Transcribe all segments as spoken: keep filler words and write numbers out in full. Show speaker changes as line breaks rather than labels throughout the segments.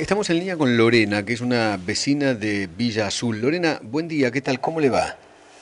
estamos en línea con Lorena, que es una vecina de Villa Azul. Lorena, buen día, ¿qué tal? ¿Cómo le va?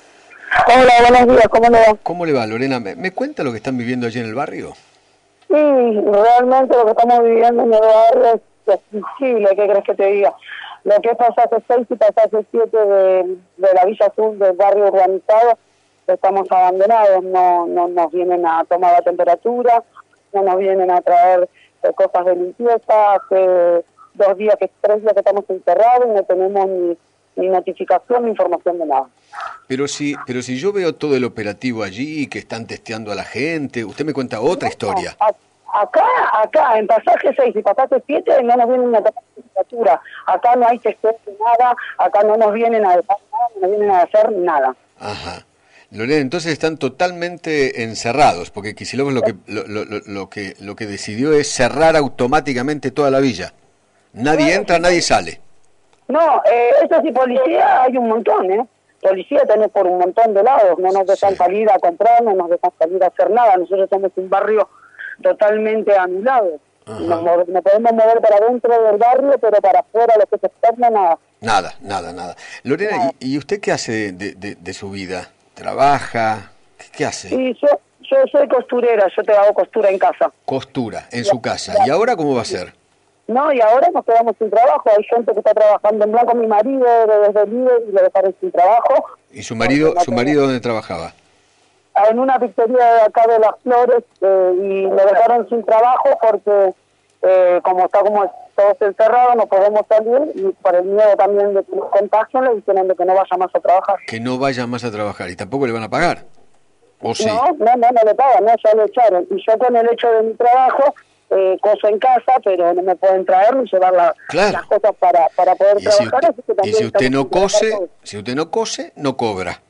Hola, buenos días, ¿cómo le va?
¿Cómo le va, Lorena? ¿Me, me cuenta lo que están viviendo allí en el barrio?
Sí, realmente lo que estamos viviendo en el barrio es destructible, ¿qué crees que te diga? Lo que es pasarse seis y pasarse siete de, de la Villa Azul, del barrio urbanizado, estamos abandonados, no, no nos vienen a tomar la temperatura, no nos vienen a traer eh, cosas de limpieza, hace dos días, que tres días que estamos encerrados y no tenemos ni, ni notificación ni información de nada.
Pero si, pero si yo veo todo el operativo allí, que están testeando a la gente, usted me cuenta otra historia.
A, acá, acá, en pasaje seis y pasaje siete no nos vienen a tomar temperatura. Acá no hay testeo de nada, acá no nos vienen a dejar nada, no nos vienen a hacer nada.
Ajá. Lorena, entonces están totalmente encerrados, porque Kicillof lo que, lo, lo, lo, que, lo que decidió es cerrar automáticamente toda la villa. Nadie
Claro,
entra,
sí.
nadie sale.
No, eh, eso sí, policía hay un montón, ¿eh? Policía tenés por un montón de lados, no nos dejan
Sí.
salir a comprar, no nos dejan salir a hacer nada. Nosotros somos un barrio totalmente anulado.
Ajá.
Nos, move- nos podemos mover para dentro del barrio, pero para afuera, lo que se externo, nada.
Nada, nada, nada. Lorena,
Nada.
¿y, y usted qué hace de, de, de su vida? ¿Trabaja? ¿Qué, qué hace?
Y yo, yo soy costurera, yo te hago costura en casa.
Costura, en su casa. ¿Y ahora cómo va a ser?
No, y ahora nos quedamos sin trabajo. Hay gente que está trabajando en blanco. Mi marido desde el líder y le dejaron sin trabajo.
¿Y su marido,
Porque no
su marido dónde trabajaba?
tenía- En una pizzería de acá de Las Flores, eh, y le dejaron sin trabajo porque eh, como está como todos encerrados, no podemos salir, y por el miedo también de que nos contagien, le dijeron de que no vaya más a trabajar.
Que no vaya más a trabajar y tampoco le van a pagar. ¿O sí?
No, no, no, no le pagan, no, ya lo echaron. Y yo con el hecho de mi trabajo, eh, coso en casa, pero no me pueden traer ni llevar la-
Claro.
las cosas para, para poder
Y si
trabajar.
usted,
así que
y
también
si usted
estamos
no
sin trabajar
cose,
todos.
si usted no cose, no cobra.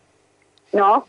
No,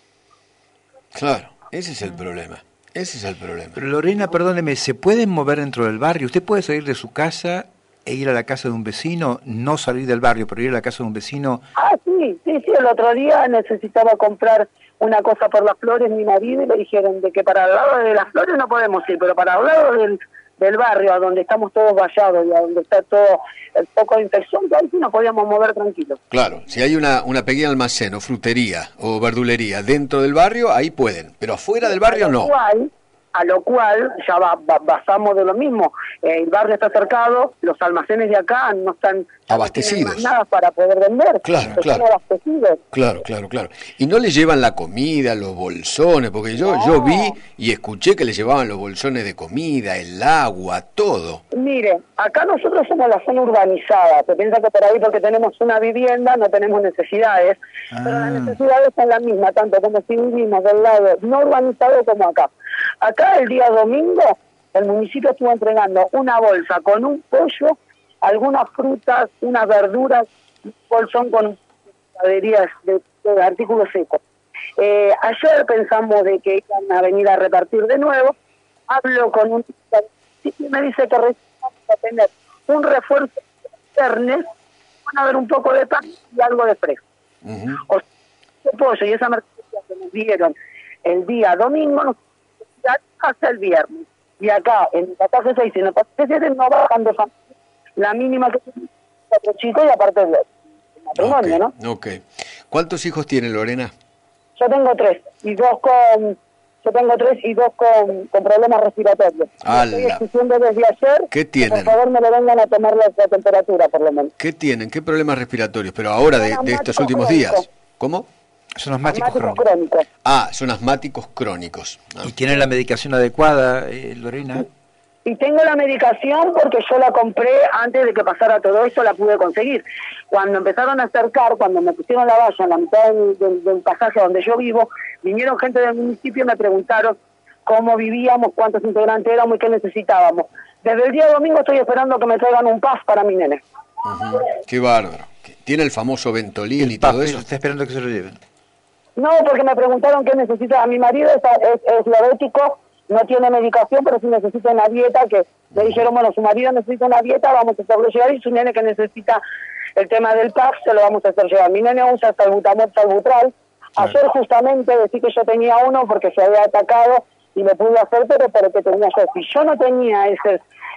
Claro, ese es el problema. Ese es el problema.
Pero Lorena, perdóneme, ¿se pueden mover dentro del barrio? ¿Usted puede salir de su casa e ir a la casa de un vecino? No salir del barrio, pero ir a la casa de un vecino.
ah, sí, sí, sí, el otro día necesitaba comprar una cosa por Las Flores, mi marido, y le dijeron de que para el lado de Las Flores no podemos ir, pero para el lado del, del barrio, a donde estamos todos vallados y a donde está todo el foco de infección, que ahí sí nos podíamos mover tranquilos.
Claro, si hay una, una pequeña almacén o frutería o verdulería dentro del barrio, ahí pueden. Pero afuera del barrio
A lo
no.
cual, a lo cual ya va, va- basamos de lo mismo. Eh, el barrio está cercado, los almacenes de acá no están
Abastecidos.
no tienen más nada para poder vender.
Claro,
Están
claro.
abastecidos.
Claro, claro, claro. Y no le llevan la comida, los bolsones, porque yo,
No.
yo vi y escuché que le llevaban los bolsones de comida, el agua, todo.
Mire, acá nosotros somos la zona urbanizada. Se piensa que por ahí porque tenemos una vivienda no tenemos necesidades, pero las
Ah.
necesidades son las mismas, tanto como si vivimos del lado no urbanizado como acá. Acá el día domingo el municipio estuvo entregando una bolsa con un pollo, algunas frutas, unas verduras, un bolsón con mercaderías de, de artículos secos. Eh, ayer pensamos de que iban a venir a repartir de nuevo. Hablo con un y me dice que recién vamos a tener un refuerzo de carnes, van a haber un poco de pan y algo de fresco.
Ujú.
O sea, ese pollo y esa mercadería que nos dieron el día domingo nos dan hasta el viernes. Y acá, en el pasaje seis y en el pasaje siete no bajan de familia. La mínima que tienen cuatro chicos y aparte del matrimonio,
Ok,
¿no?
ok. ¿Cuántos hijos tiene Lorena?
Yo tengo tres y dos con... Yo tengo tres y dos con, con problemas respiratorios.
¡Hala!
Estoy exigiendo desde ayer
¿Qué
que
tienen?
por favor me le vengan a tomar la, la temperatura, por lo menos.
¿Qué tienen? ¿Qué problemas respiratorios? Pero ahora, de, de estos últimos días. ¿Cómo?
Son asmáticos
Asmáticos
crónicos.
crónicos.
Ah, son asmáticos crónicos. Ah.
¿Y tienen la medicación adecuada, eh, Lorena?
Y tengo la medicación porque yo la compré antes de que pasara todo esto, la pude conseguir. Cuando empezaron a acercar, cuando me pusieron la valla en la mitad del, del, del pasaje donde yo vivo, vinieron gente del municipio y me preguntaron cómo vivíamos, cuántos integrantes éramos y qué necesitábamos. Desde el día domingo estoy esperando que me traigan un paz para mi nene.
Ujú. Qué bárbaro. ¿Tiene el famoso Ventolin y
Pa,
todo eso?
está esperando que se lo lleven.
No, porque me preguntaron qué necesitaba. Mi marido es, es, es diabético, no tiene medicación, pero sí necesita una dieta, que me dijeron, bueno, su marido necesita una dieta, vamos a hacerlo llegar, y su nene que necesita el tema del P A P, se lo vamos a hacer llegar. Mi nene usa salbutamol, salbutral.
Claro.
Ayer justamente decí que yo tenía uno porque se había atacado y me pude hacer, pero porque tenía yo. Si yo no tenía ese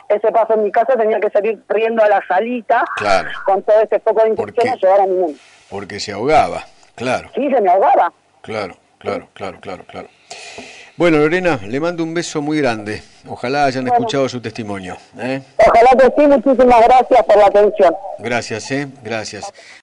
ese paso en mi casa tenía que salir corriendo a la salita,
claro,
con todo ese foco de infección a llevar a mi nene.
Porque se ahogaba, claro.
Sí, se me ahogaba.
Claro, claro, claro, claro, claro. Bueno, Lorena, le mando un beso muy grande. Ojalá hayan bueno. escuchado su testimonio. ¿eh?
Ojalá que sí, muchísimas gracias por la atención.
Gracias, ¿eh? Gracias.